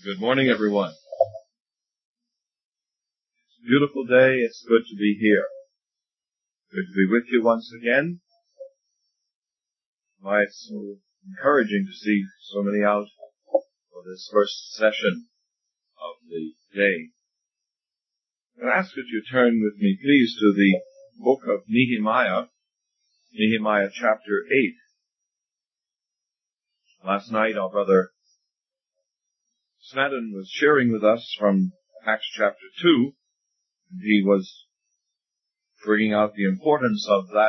Good morning, everyone. It's a beautiful day. It's good to be here. Good to be with you once again. Why, it's so encouraging to see so many out for this first session of the day. I'm going to ask that you turn with me, please, to the book of Nehemiah, Nehemiah chapter 8. Last night, our brother Snedden was sharing with us from Acts chapter 2, and he was bringing out the importance of that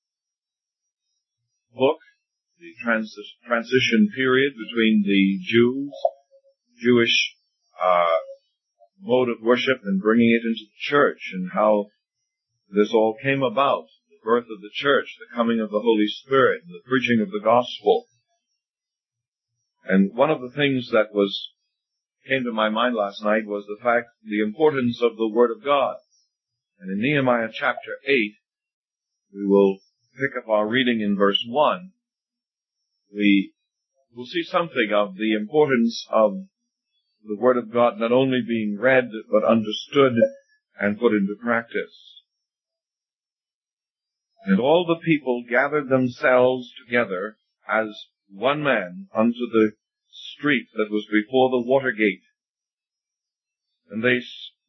book, the transition period between the Jewish mode of worship and bringing it into the church, and how this all came about, the birth of the church, the coming of the Holy Spirit, the preaching of the gospel. And one of the things that came to my mind last night was the importance of the Word of God. And in Nehemiah chapter 8, we will pick up our reading in verse 1. We will see something of the importance of the Word of God not only being read, but understood and put into practice. And all the people gathered themselves together as one man unto the street that was before the water gate. And they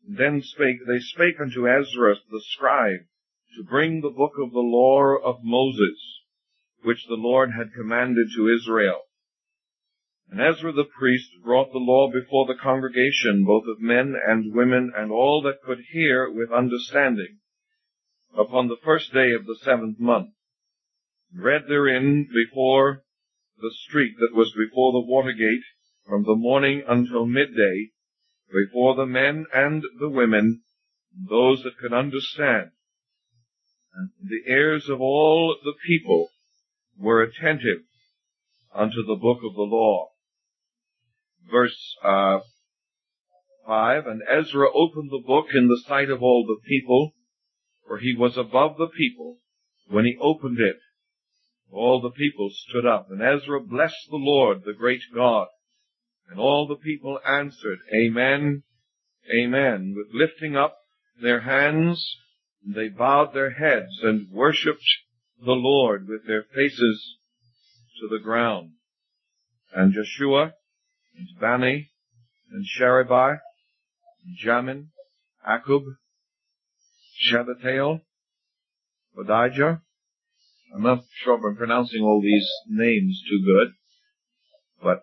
spake unto Ezra the scribe to bring the book of the law of Moses, which the Lord had commanded to Israel. And Ezra the priest brought the law before the congregation, both of men and women, and all that could hear with understanding, upon the first day of the 7th month, read therein before the street that was before the water gate, from the morning until midday, before the men and the women, those that could understand. And the ears of all the people were attentive unto the book of the law. Verse 5, And Ezra opened the book in the sight of all the people, for he was above the people when he opened it. All the people stood up, and Ezra blessed the Lord, the great God. And all the people answered, Amen, Amen, with lifting up their hands. They bowed their heads and worshipped the Lord with their faces to the ground. And Joshua, and Bani, and Sherebai, and Jamin, Akub, Shebbetael, Hodijah. I'm not sure if I'm pronouncing all these names too good, but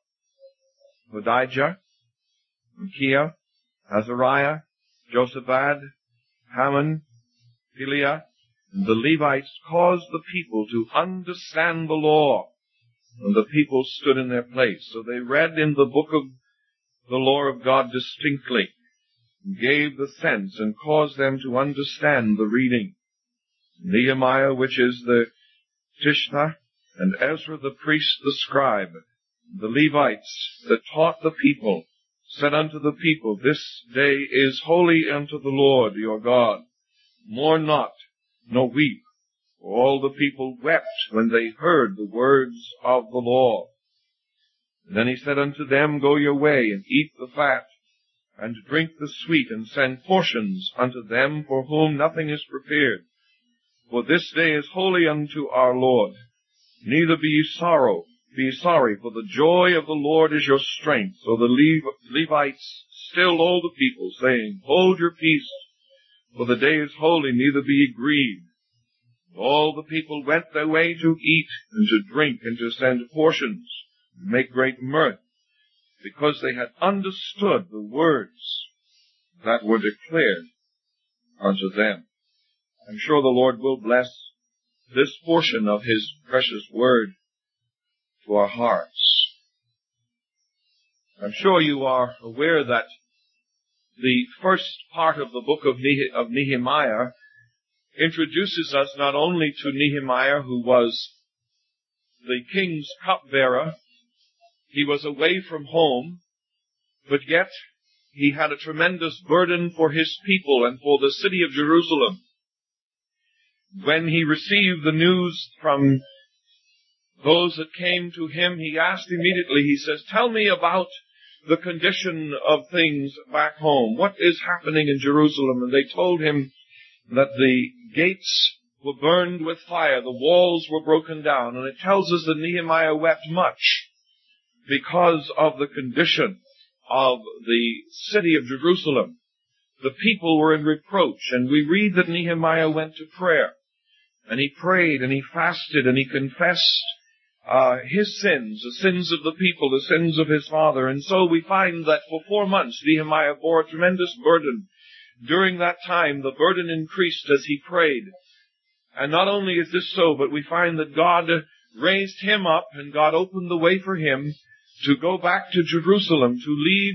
Hodijah, Micaiah, Azariah, Josabad, Haman, Peliah, and the Levites caused the people to understand the law, and the people stood in their place. So they read in the book of the law of God distinctly, and gave the sense, and caused them to understand the reading. Nehemiah, which is the Tishnah, and Ezra the priest, the scribe, the Levites that taught the people, said unto the people, This day is holy unto the Lord your God. Mourn not, nor weep. For all the people wept when they heard the words of the law. And then he said unto them, Go your way, and eat the fat, and drink the sweet, and send portions unto them for whom nothing is prepared. For this day is holy unto our Lord. Neither be ye sorry, for the joy of the Lord is your strength. So the Levites stilled all the people, saying, Hold your peace, for the day is holy, neither be ye grieved. All the people went their way to eat, and to drink, and to send portions, and make great mirth, because they had understood the words that were declared unto them. I'm sure the Lord will bless this portion of His precious word to our hearts. I'm sure you are aware that the first part of the book of Nehemiah introduces us not only to Nehemiah, who was the king's cupbearer. He was away from home, but yet he had a tremendous burden for his people and for the city of Jerusalem. When he received the news from those that came to him, he asked immediately, he says, Tell me about the condition of things back home. What is happening in Jerusalem? And they told him that the gates were burned with fire, the walls were broken down, and it tells us that Nehemiah wept much because of the condition of the city of Jerusalem. The people were in reproach, and we read that Nehemiah went to prayer, and he prayed, and he fasted, and he confessed his sins, the sins of the people, the sins of his father. And so we find that for 4 months Nehemiah bore a tremendous burden. During that time, the burden increased as he prayed. And not only is this so, but we find that God raised him up, and God opened the way for him to go back to Jerusalem, to lead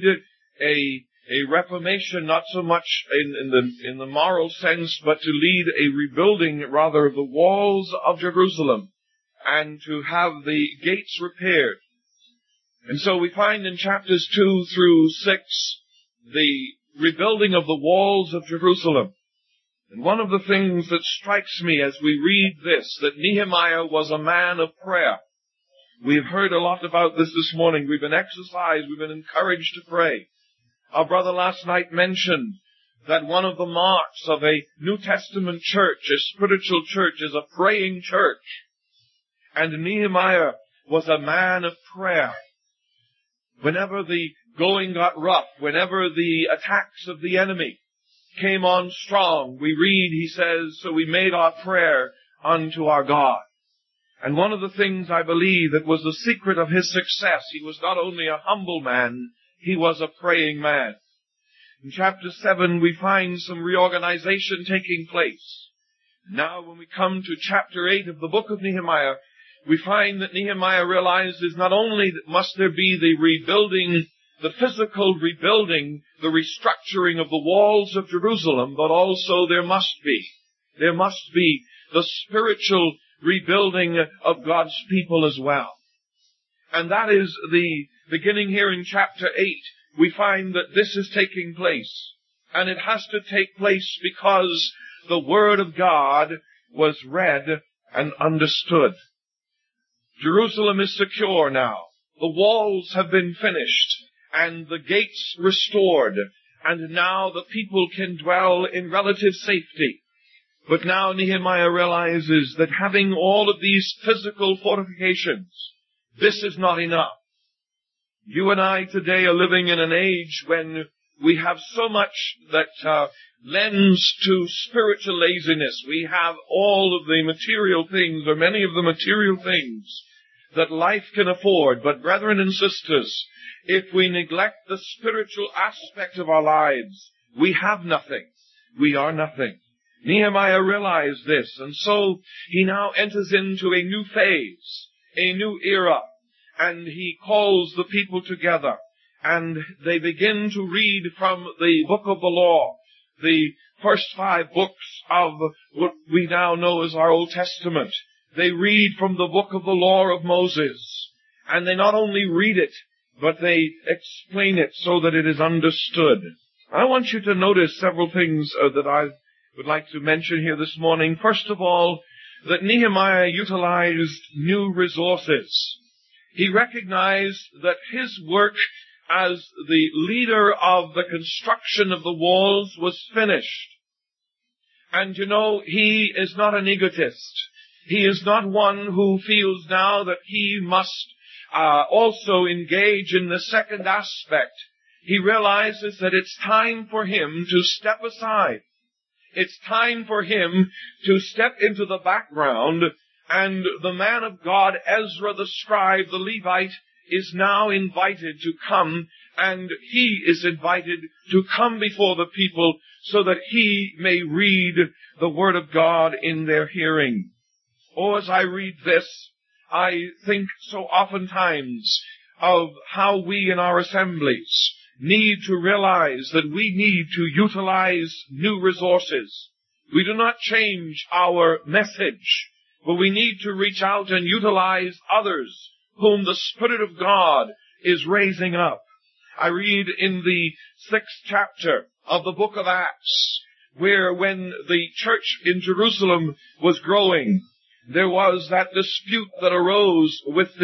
a reformation, not so much in the moral sense, but to lead a rebuilding, rather, of the walls of Jerusalem, and to have the gates repaired. And so we find in chapters 2 through 6 the rebuilding of the walls of Jerusalem. And one of the things that strikes me as we read this, that Nehemiah was a man of prayer. We've heard a lot about this morning. We've been exercised, we've been encouraged to pray. Our brother last night mentioned that one of the marks of a New Testament church, a spiritual church, is a praying church. And Nehemiah was a man of prayer. Whenever the going got rough, whenever the attacks of the enemy came on strong, we read, he says, so we made our prayer unto our God. And one of the things I believe that was the secret of his success, he was not only a humble man, he was a praying man. In chapter 7, we find some reorganization taking place. Now, when we come to chapter 8 of the book of Nehemiah, we find that Nehemiah realizes not only that must there be the rebuilding, the physical rebuilding, the restructuring of the walls of Jerusalem, but also there must be the spiritual rebuilding of God's people as well. And that is the beginning here in chapter 8. We find that this is taking place. And it has to take place because the Word of God was read and understood. Jerusalem is secure now. The walls have been finished and the gates restored. And now the people can dwell in relative safety. But now Nehemiah realizes that having all of these physical fortifications, this is not enough. You and I today are living in an age when we have so much that lends to spiritual laziness. We have all of the material things, or many of the material things, that life can afford. But brethren and sisters, if we neglect the spiritual aspect of our lives, we have nothing. We are nothing. Nehemiah realized this, and so he now enters into a new phase, a new era, and he calls the people together, and they begin to read from the book of the law, the first 5 books of what we now know as our Old Testament. They read from the book of the law of Moses, and they not only read it, but they explain it so that it is understood. I want you to notice several things that I would like to mention here this morning. First of all, that Nehemiah utilized new resources. He recognized that his work as the leader of the construction of the walls was finished. And you know, he is not an egotist. He is not one who feels now that he must also engage in the second aspect. He realizes that it's time for him to step aside. It's time for him to step into the background, and the man of God, Ezra the scribe, the Levite, is now invited to come, and he is invited to come before the people so that he may read the Word of God in their hearing. Oh, as I read this, I think so oftentimes of how we in our assemblies need to realize that we need to utilize new resources. We do not change our message, but we need to reach out and utilize others whom the Spirit of God is raising up. I read in the 6th chapter of the book of Acts, where when the church in Jerusalem was growing, there was that dispute that arose with the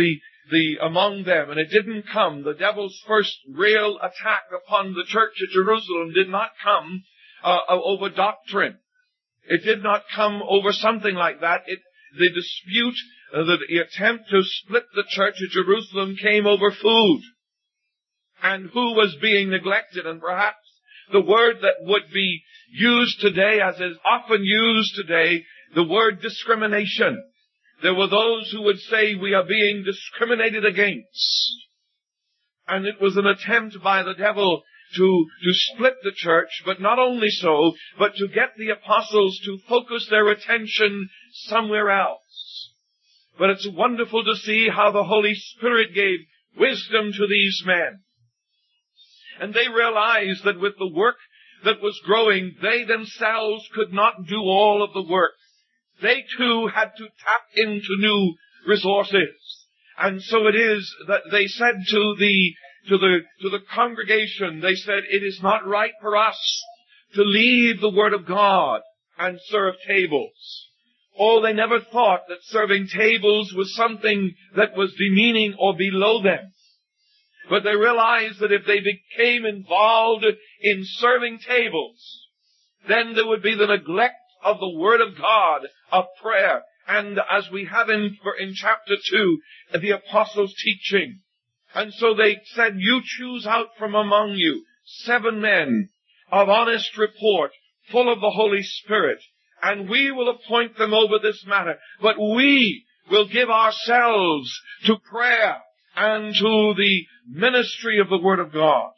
among them, and it didn't come. The devil's first real attack upon the church at Jerusalem did not come over doctrine. It did not come over something like that. The dispute, the attempt to split the church at Jerusalem came over food and who was being neglected. And perhaps the word that would be used today, as is often used today, the word discrimination. There were those who would say we are being discriminated against. And it was an attempt by the devil to split the church, but not only so, but to get the apostles to focus their attention somewhere else. But it's wonderful to see how the Holy Spirit gave wisdom to these men. And they realized that with the work that was growing, they themselves could not do all of the work. They too had to tap into new resources. And so it is that they said to the congregation, they said, it is not right for us to leave the Word of God and serve tables. Oh, they never thought that serving tables was something that was demeaning or below them. But they realized that if they became involved in serving tables, then there would be the neglect of the Word of God, of prayer. And as we have in chapter 2, the apostles' teaching. And so they said, you choose out from among you 7 men of honest report, full of the Holy Spirit, and we will appoint them over this matter. But we will give ourselves to prayer and to the ministry of the Word of God.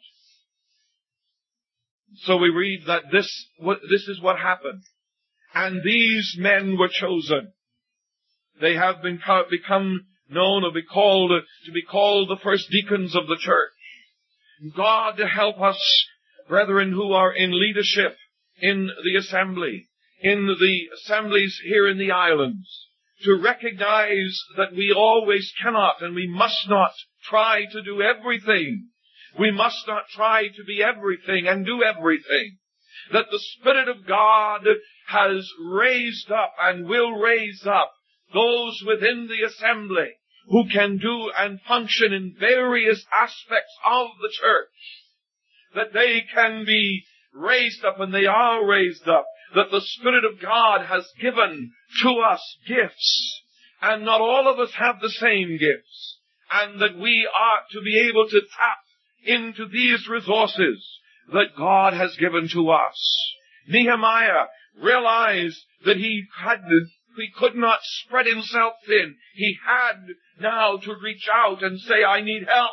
So we read that this is what happened. And these men were chosen. They have become known or to be called the first deacons of the church. God to help us, brethren who are in leadership in the assembly, in the assemblies here in the islands, to recognize that we always cannot and we must not try to do everything. We must not try to be everything and do everything. That the Spirit of God has raised up and will raise up those within the assembly who can do and function in various aspects of the church. That they can be raised up, and they are raised up. That the Spirit of God has given to us gifts, and not all of us have the same gifts. And that we ought to be able to tap into these resources that God has given to us. Nehemiah realized that he could not spread himself thin. He had now to reach out and say, I need help.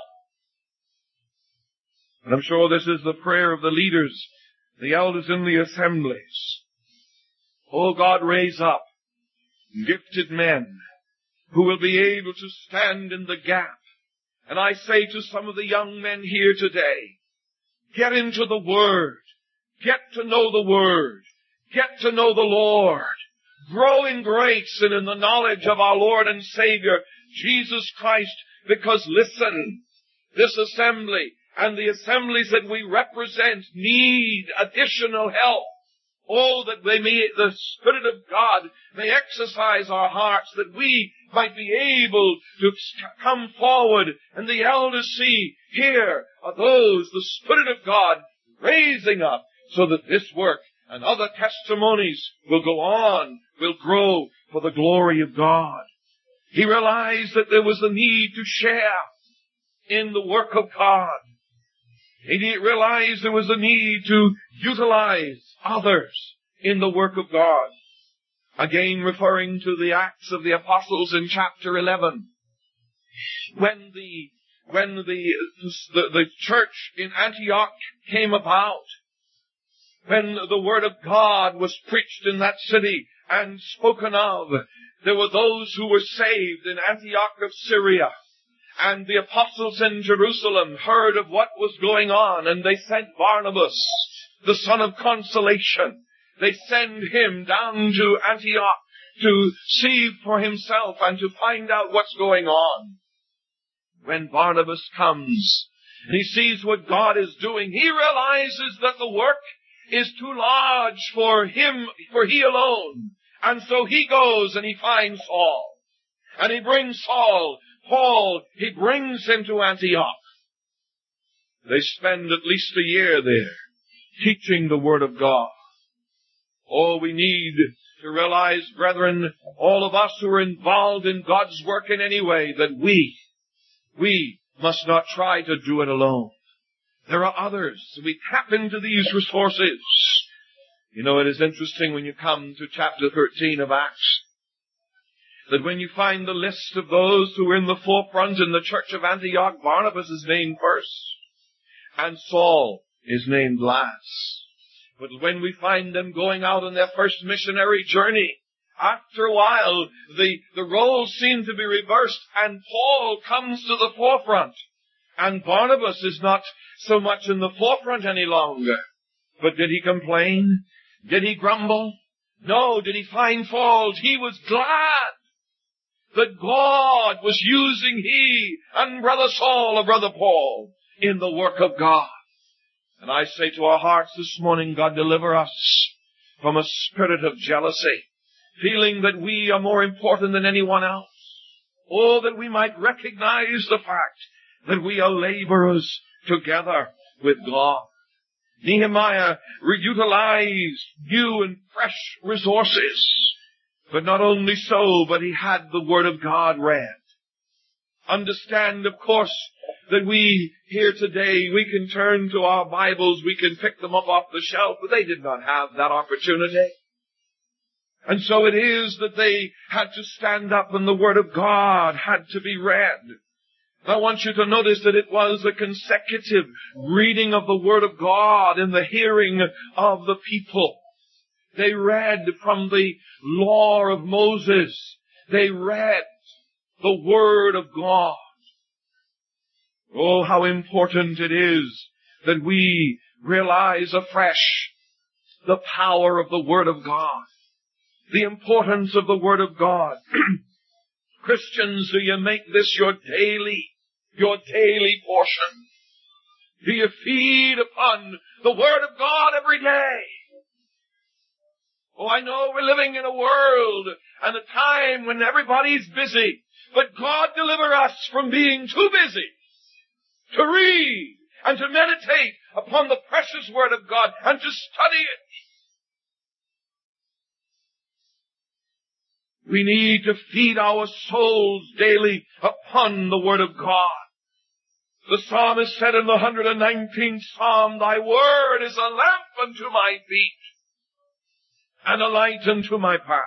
And I'm sure this is the prayer of the leaders, the elders in the assemblies. Oh God, raise up gifted men who will be able to stand in the gap. And I say to some of the young men here today, get into the Word. Get to know the Word. Get to know the Lord. Grow in grace and in the knowledge of our Lord and Savior, Jesus Christ, because listen, this assembly and the assemblies that we represent need additional help. Oh, that the Spirit of God may exercise our hearts, that we might be able to come forward, and the elders see, here are those, the Spirit of God raising up, so that this work and other testimonies will go on, will grow for the glory of God. He realized that there was a need to share in the work of God. He realized there was a need to utilize others in the work of God. Again, referring to the Acts of the Apostles in chapter 11, when the church in Antioch came about, when the Word of God was preached in that city and spoken of, there were those who were saved in Antioch of Syria. And the apostles in Jerusalem heard of what was going on, and they sent Barnabas, the son of consolation. They send him down to Antioch to see for himself and to find out what's going on. When Barnabas comes and he sees what God is doing, he realizes that the work is too large for him, for he alone. And so he goes and he finds Saul. And he brings Saul Paul, he brings him to Antioch. They spend at least a year there, teaching the Word of God. Oh, we need to realize, brethren, all of us who are involved in God's work in any way, that we must not try to do it alone. There are others. We tap into these resources. You know, it is interesting when you come to chapter 13 of Acts, that when you find the list of those who were in the forefront in the church of Antioch, Barnabas is named first, and Saul is named last. But when we find them going out on their first missionary journey, after a while, the roles seem to be reversed, and Paul comes to the forefront. And Barnabas is not so much in the forefront any longer. But did he complain? Did he grumble? No. Did he find fault? He was glad that God was using he and Brother Saul or Brother Paul in the work of God. And I say to our hearts this morning, God deliver us from a spirit of jealousy, feeling that we are more important than anyone else. Oh, that we might recognize the fact that we are laborers together with God. Nehemiah utilized new and fresh resources. But not only so, but he had the Word of God read. Understand, of course, that we here today, we can turn to our Bibles, we can pick them up off the shelf, but they did not have that opportunity. And so it is that they had to stand up and the Word of God had to be read. I want you to notice that it was a consecutive reading of the Word of God in the hearing of the people. They read from the law of Moses. They read the Word of God. Oh, how important it is that we realize afresh the power of the Word of God, the importance of the Word of God. Christians, do you make this your daily portion? Do you feed upon the Word of God every day? Oh, I know we're living in a world and a time when everybody's busy, but God deliver us from being too busy to read and to meditate upon the precious Word of God and to study it. We need to feed our souls daily upon the Word of God. The psalmist said in the 119th Psalm, Thy Word is a lamp unto my feet and a light unto my path.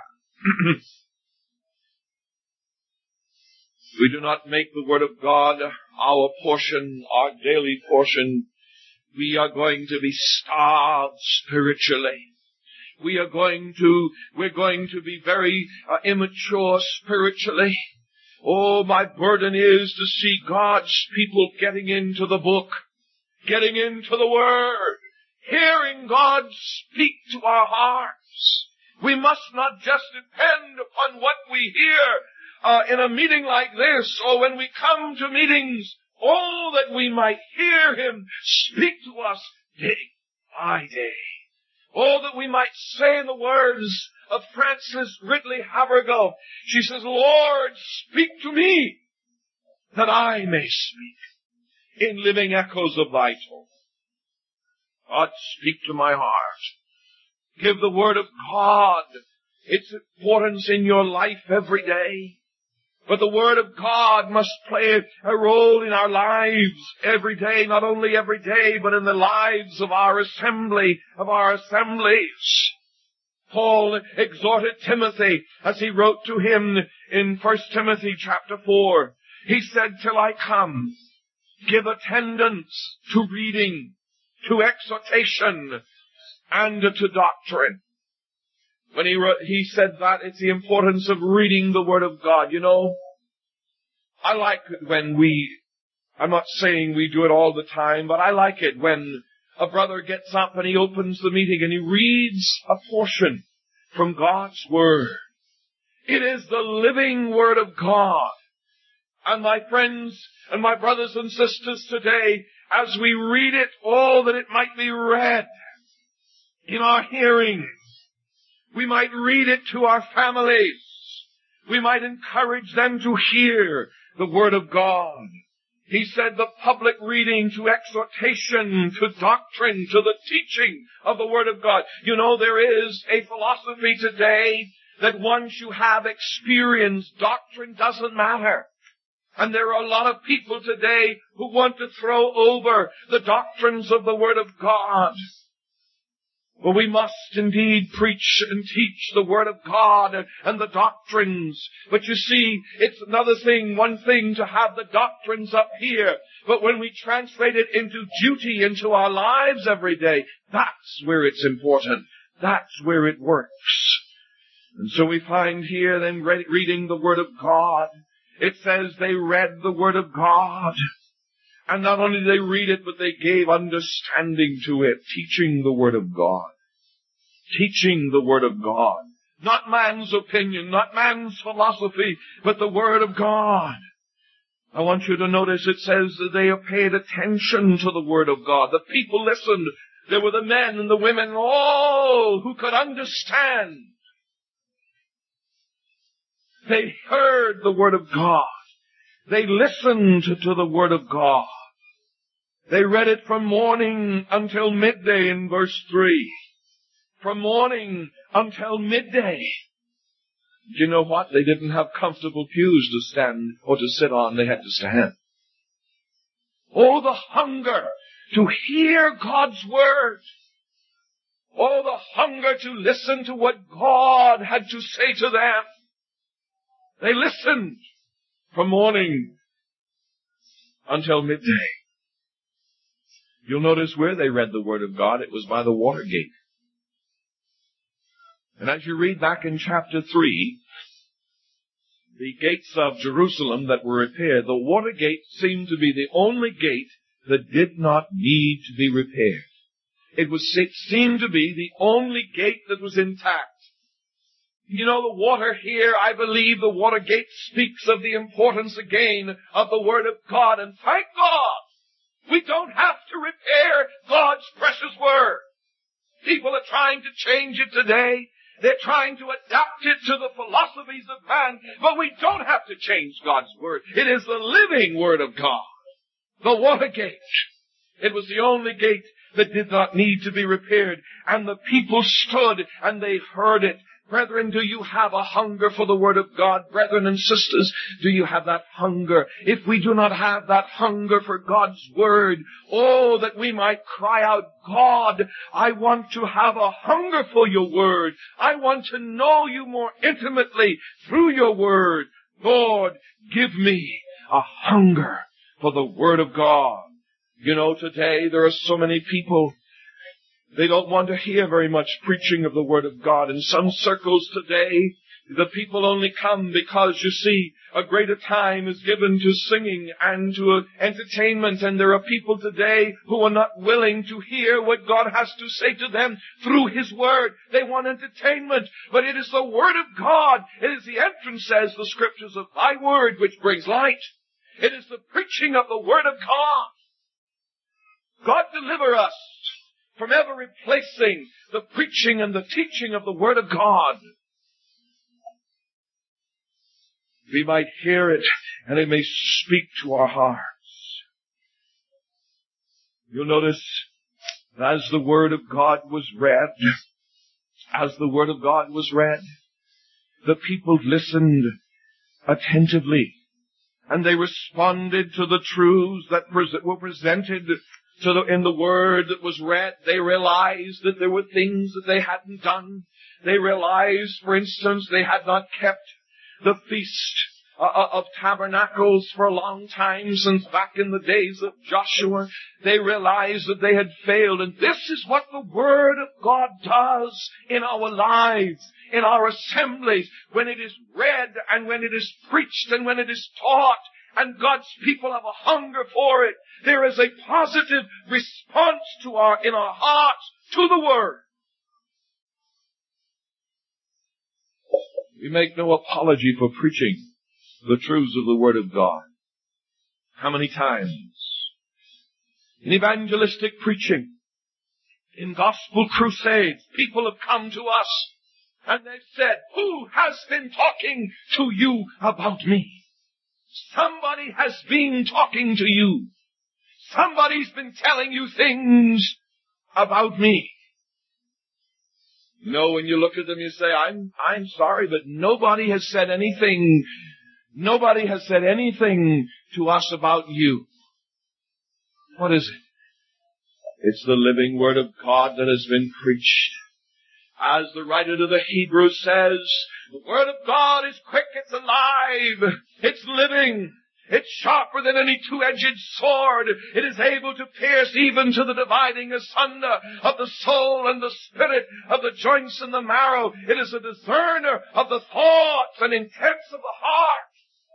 We do not make the Word of God our portion, our daily portion. We are going to be starved spiritually. We're going to be very immature spiritually. Oh, my burden is to see God's people getting into the book, getting into the Word, hearing God speak to our hearts. We must not just depend upon what we hear in a meeting like this, or when we come to meetings, oh, that we might hear Him speak to us day by day. Oh, that we might say in the words of Frances Ridley Havergal, she says, Lord, speak to me, that I may speak in living echoes of thy tone. God, speak to my heart. Give the Word of God its importance in your life every day. But the Word of God must play a role in our lives every day, not only every day, but in the lives of our assembly, of our assemblies. Paul exhorted Timothy as he wrote to him in 1 Timothy chapter 4. He said, till I come, give attendance to reading, to exhortation, and to doctrine. When he said that, it's the importance of reading the Word of God. You know, I like it when I'm not saying we do it all the time, but I like it when a brother gets up and he opens the meeting and he reads a portion from God's Word. It is the living Word of God. And my friends and my brothers and sisters today, as we read it, oh, that it might be read in our hearing. We might read it to our families. We might encourage them to hear the Word of God. He said the public reading to exhortation, to doctrine, to the teaching of the Word of God. You know, there is a philosophy today that once you have experience, doctrine doesn't matter. And there are a lot of people today who want to throw over the doctrines of the Word of God. Well, we must indeed preach and teach the Word of God and the doctrines. But you see, it's another thing, one thing to have the doctrines up here. But when we translate it into duty, into our lives every day, that's where it's important. That's where it works. And so we find here them reading the Word of God. It says they read the Word of God. And not only did they read it, but they gave understanding to it, teaching the Word of God. Teaching the Word of God. Not man's opinion, not man's philosophy, but the Word of God. I want you to notice it says that they paid attention to the Word of God. The people listened. There were the men and the women, all who could understand. They heard the Word of God. They listened to the Word of God. They read it from morning until midday in verse 3. From morning until midday. Do you know what? They didn't have comfortable pews to stand or to sit on. They had to stand. Oh, the hunger to hear God's Word. Oh, the hunger to listen to what God had to say to them. They listened from morning until midday. You'll notice where they read the Word of God. It was by the water gate. And as you read back in chapter 3, the gates of Jerusalem that were repaired, the water gate seemed to be the only gate that did not need to be repaired. It seemed to be the only gate that was intact. You know, the water here, I believe the water gate speaks of the importance again of the Word of God. And thank God, we don't have to repair God's precious Word. People are trying to change it today. They're trying to adapt it to the philosophies of man. But we don't have to change God's Word. It is the living Word of God. The water gate. It was the only gate that did not need to be repaired. And the people stood and they heard it. Brethren, do you have a hunger for the Word of God? Brethren and sisters, do you have that hunger? If we do not have that hunger for God's Word, oh, that we might cry out, God, I want to have a hunger for your Word. I want to know you more intimately through your Word. Lord, give me a hunger for the Word of God. You know, today there are so many people, they don't want to hear very much preaching of the Word of God. In some circles today, the people only come because, you see, a greater time is given to singing and to entertainment. And there are people today who are not willing to hear what God has to say to them through His Word. They want entertainment. But it is the Word of God. It is the entrance, says the Scriptures, of Thy Word which brings light. It is the preaching of the Word of God. God deliver us from ever replacing the preaching and the teaching of the Word of God. We might hear it and it may speak to our hearts. You'll notice as the Word of God was read, the people listened attentively and they responded to the truths that were presented in the Word that was read. They realized that there were things that they hadn't done. They realized, for instance, they had not kept the Feast of Tabernacles for a long time, since back in the days of Joshua. They realized that they had failed. And this is what the Word of God does in our lives, in our assemblies, when it is read and when it is preached and when it is taught. And God's people have a hunger for it. There is a positive response in our hearts to the Word. We make no apology for preaching the truths of the Word of God. How many times in evangelistic preaching, in gospel crusades, people have come to us and they've said, who has been talking to you about me? Somebody has been talking to you. Somebody's been telling you things about me. You know, when you look at them, you say, I'm sorry, but nobody has said anything. Nobody has said anything to us about you. What is it? It's the living Word of God that has been preached. As the writer to the Hebrews says, the Word of God is quick, it's alive, it's living. It's sharper than any two-edged sword. It is able to pierce even to the dividing asunder of the soul and the spirit, of the joints and the marrow. It is a discerner of the thoughts and intents of the heart.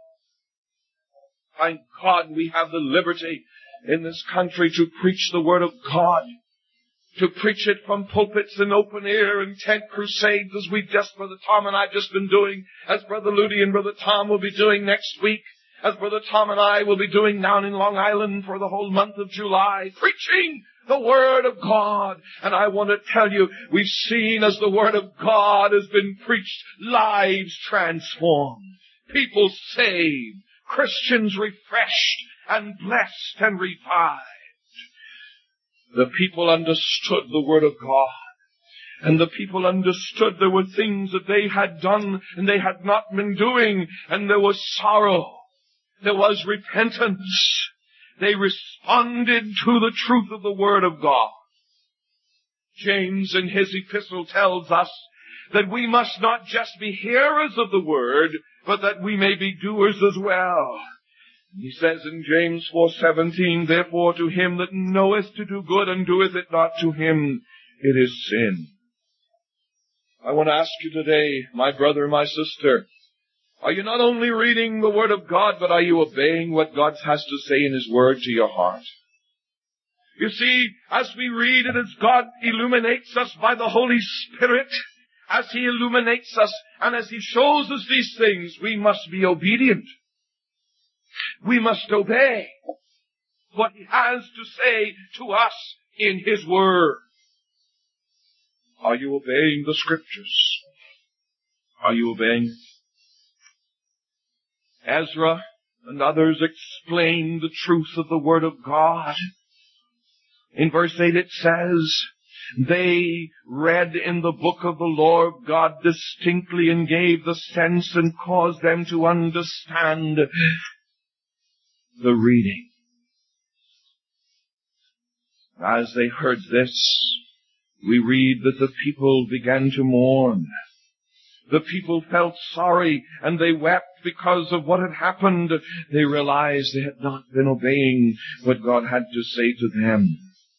Thank God we have the liberty in this country to preach the Word of God. To preach it from pulpits and open air and tent crusades as Brother Tom and I have just been doing, as Brother Ludy and Brother Tom will be doing next week, as Brother Tom and I will be doing down in Long Island for the whole month of July, preaching the Word of God. And I want to tell you, we've seen as the Word of God has been preached, lives transformed, people saved, Christians refreshed and blessed and revived. The people understood the Word of God. And the people understood there were things that they had done and they had not been doing. And there was sorrow. There was repentance. They responded to the truth of the Word of God. James in his epistle tells us that we must not just be hearers of the Word, but that we may be doers as well. He says in James 4:17, therefore to him that knoweth to do good and doeth it not, to him it is sin. I want to ask you today, my brother, my sister, are you not only reading the Word of God, but are you obeying what God has to say in His Word to your heart? You see, as we read it, as God illuminates us by the Holy Spirit, as He illuminates us and as He shows us these things, we must be obedient. We must obey what He has to say to us in His Word. Are you obeying the Scriptures? Are you obeying it? Ezra and others explain the truth of the Word of God. In verse 8 it says, they read in the book of the Lord God distinctly and gave the sense and caused them to understand the reading. As they heard this, we read that the people began to mourn. The people felt sorry and they wept because of what had happened. They realized they had not been obeying what God had to say to them.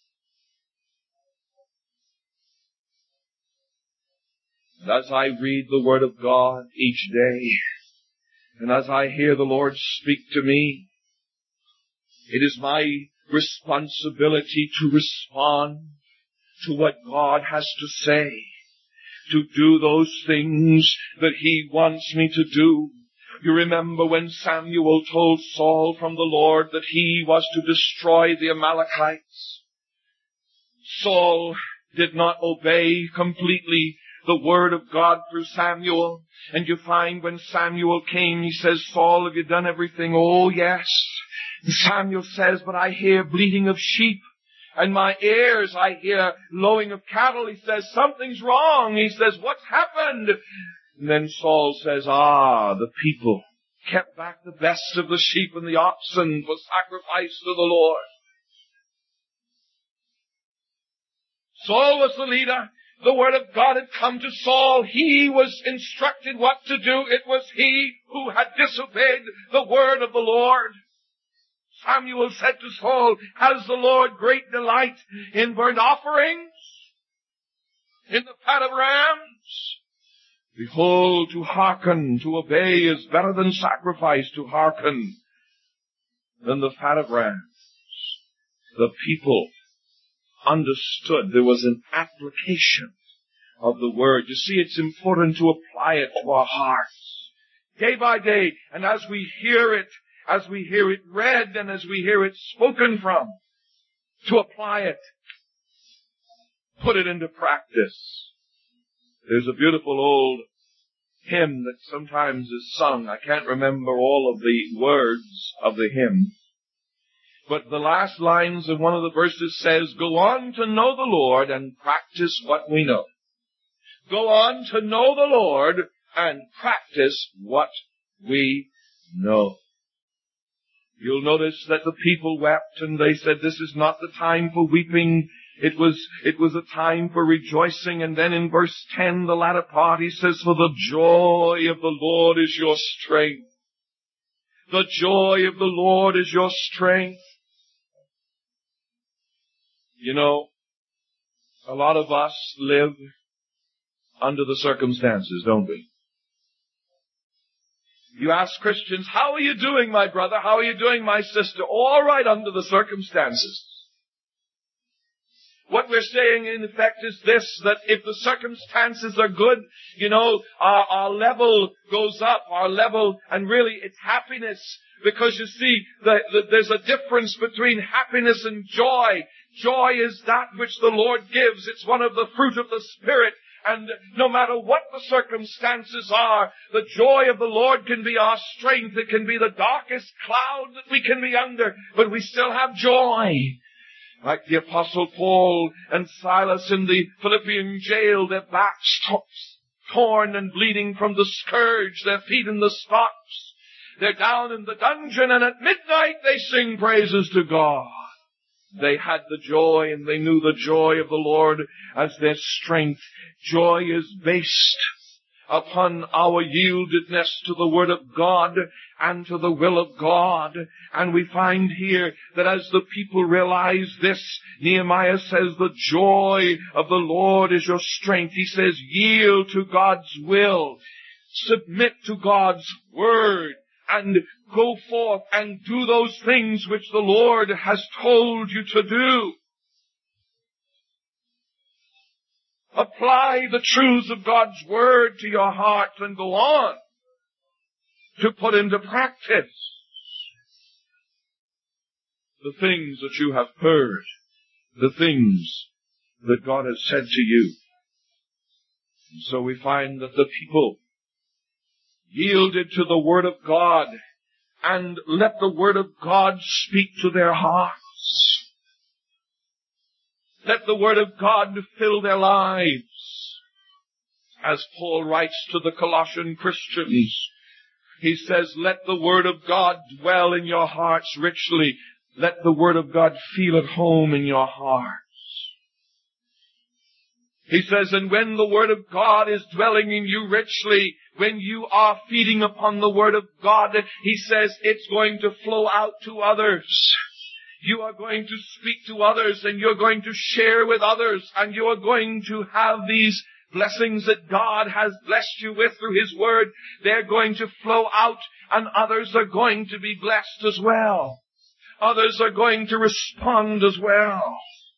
And as I read the Word of God each day, and as I hear the Lord speak to me, it is my responsibility to respond to what God has to say, to do those things that He wants me to do. You remember when Samuel told Saul from the Lord that he was to destroy the Amalekites. Saul did not obey completely the Word of God through Samuel. And you find when Samuel came, he says, Saul, have you done everything? Oh, yes. And Samuel says, but I hear bleating of sheep. And my ears, I hear lowing of cattle. He says, something's wrong. He says, what's happened? And then Saul says, the people kept back the best of the sheep and the oxen for sacrifice to the Lord. Saul was the leader. The Word of God had come to Saul. He was instructed what to do. It was he who had disobeyed the Word of the Lord. Samuel said to Saul, has the Lord great delight in burnt offerings, in the fat of rams? Behold, to hearken, to obey is better than sacrifice, to hearken than the fat of rams. The people understood there was an application of the Word. You see, it's important to apply it to our hearts day by day. And as we hear it read and as we hear it spoken from, to apply it, put it into practice. There's a beautiful old hymn that sometimes is sung. I can't remember all of the words of the hymn. But the last lines of one of the verses says, go on to know the Lord and practice what we know. Go on to know the Lord and practice what we know. You'll notice that the people wept and they said, this is not the time for weeping. It was a time for rejoicing. And then in verse 10, the latter part, he says, for the joy of the Lord is your strength. The joy of the Lord is your strength. You know, a lot of us live under the circumstances, don't we? You ask Christians, how are you doing, my brother? How are you doing, my sister? All right under the circumstances. What we're saying, in effect, is this, that if the circumstances are good, you know, our level goes up, and really it's happiness. Because you see, there's a difference between happiness and joy. Joy is that which the Lord gives. It's one of the fruit of the Spirit. And no matter what the circumstances are, the joy of the Lord can be our strength. It can be the darkest cloud that we can be under, but we still have joy. Like the Apostle Paul and Silas in the Philippian jail, their backs torn and bleeding from the scourge, their feet in the stocks. They're down in the dungeon, and at midnight they sing praises to God. They had the joy, and they knew the joy of the Lord as their strength. Joy is based upon our yieldedness to the Word of God and to the will of God. And we find here that as the people realize this, Nehemiah says, the joy of the Lord is your strength. He says, yield to God's will. Submit to God's Word. And go forth and do those things which the Lord has told you to do. Apply the truths of God's Word to your heart and go on to put into practice the things that you have heard, the things that God has said to you. And so we find that the people yielded to the Word of God and let the Word of God speak to their hearts. Let the Word of God fill their lives. As Paul writes to the Colossian Christians, he says, let the Word of God dwell in your hearts richly. Let the Word of God feel at home in your hearts. He says, and when the Word of God is dwelling in you richly, when you are feeding upon the Word of God, he says it's going to flow out to others. You are going to speak to others, and you're going to share with others, and you are going to have these blessings that God has blessed you with through His Word. They're going to flow out, and others are going to be blessed as well. Others are going to respond as well.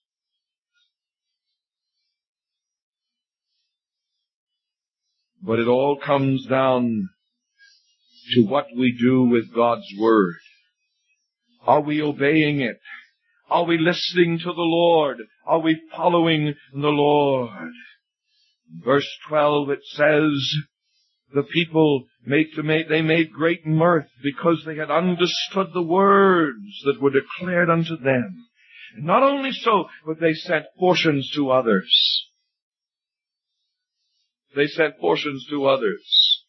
But it all comes down to what we do with God's Word. Are we obeying it? Are we listening to the Lord? Are we following the Lord? In verse 12 it says, the people made great mirth because they had understood the words that were declared unto them. And not only so, but they sent portions to others. They sent portions to others.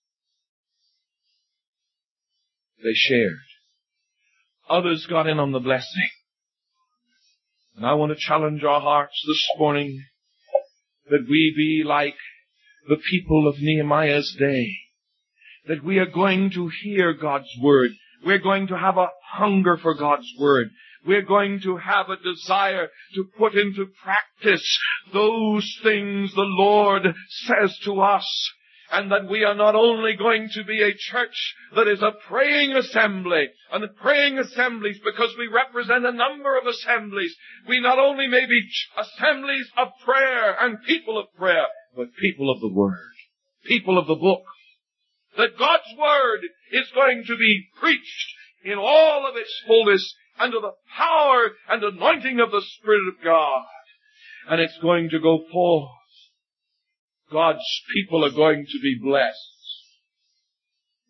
They shared. Others got in on the blessing. And I want to challenge our hearts this morning that we be like the people of Nehemiah's day. That we are going to hear God's Word. We're going to have a hunger for God's Word. We're going to have a desire to put into practice those things the Lord says to us. And that we are not only going to be a church that is a praying assembly, and praying assemblies because we represent a number of assemblies. We not only may be assemblies of prayer and people of prayer, but people of the Word, people of the book. That God's Word is going to be preached in all of its fullness under the power and anointing of the Spirit of God. And it's going to go forth. God's people are going to be blessed.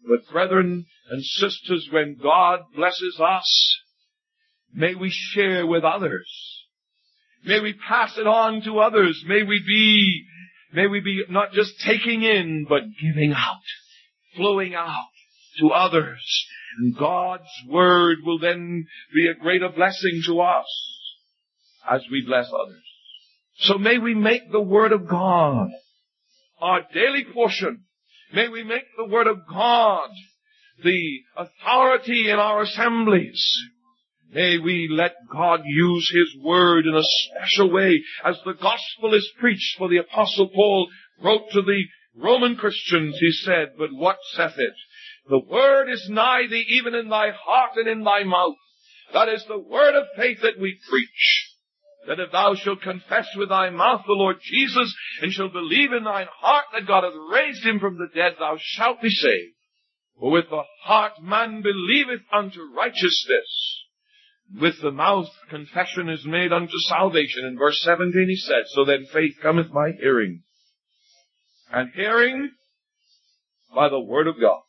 But brethren and sisters, when God blesses us, may we share with others. May we pass it on to others. May we be not just taking in, but giving out, flowing out to others. And God's Word will then be a greater blessing to us as we bless others. So may we make the Word of God our daily portion. May we make the Word of God the authority in our assemblies. May we let God use His Word in a special way as the gospel is preached. For the Apostle Paul wrote to the Roman Christians, he said, "But what saith it? The Word is nigh thee, even in thy heart and in thy mouth." That is the word of faith that we preach. That if thou shalt confess with thy mouth the Lord Jesus, and shalt believe in thine heart that God hath raised him from the dead, thou shalt be saved. For with the heart man believeth unto righteousness. With the mouth confession is made unto salvation. In verse 17 he said, "So then faith cometh by hearing, and hearing by the word of God."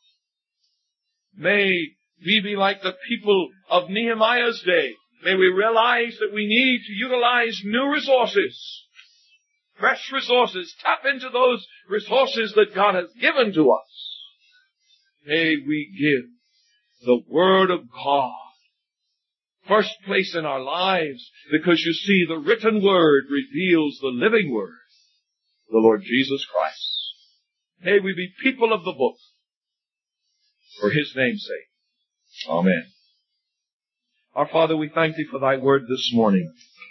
May we be like the people of Nehemiah's day. May we realize that we need to utilize new resources, fresh resources. Tap into those resources that God has given to us. May we give the Word of God first place in our lives, because you see, the written Word reveals the living Word, the Lord Jesus Christ. May we be people of the book, for His name's sake. Amen. Our Father, we thank Thee for Thy Word this morning.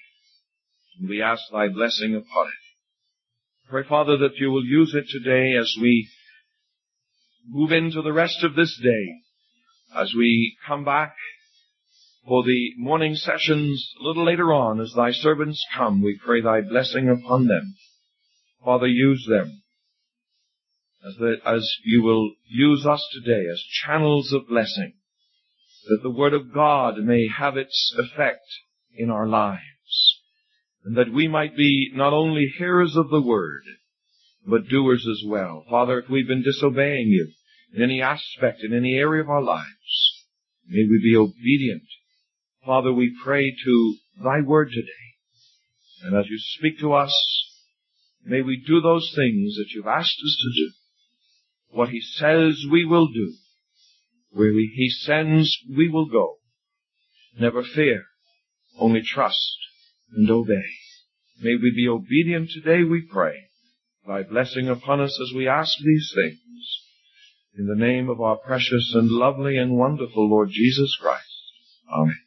We ask Thy blessing upon it. Pray, Father, that You will use it today as we move into the rest of this day, as we come back for the morning sessions a little later on. As Thy servants come, we pray Thy blessing upon them. Father, use them as You will use us today as channels of blessing, that the Word of God may have its effect in our lives, and that we might be not only hearers of the Word, but doers as well. Father, if we've been disobeying You in any aspect, in any area of our lives, may we be obedient. Father, we pray to Thy Word today, and as You speak to us, may we do those things that You've asked us to do. What He says we will do. Where He sends, we will go. Never fear, only trust and obey. May we be obedient today, we pray. Thy blessing upon us as we ask these things. In the name of our precious and lovely and wonderful Lord Jesus Christ. Amen.